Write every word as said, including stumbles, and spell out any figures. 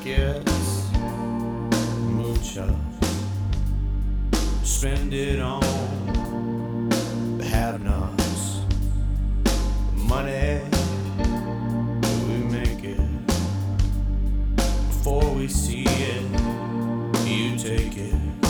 pockets, moonshine. Spend it on the have-nots. Money, we make it. Before we see it, you take it.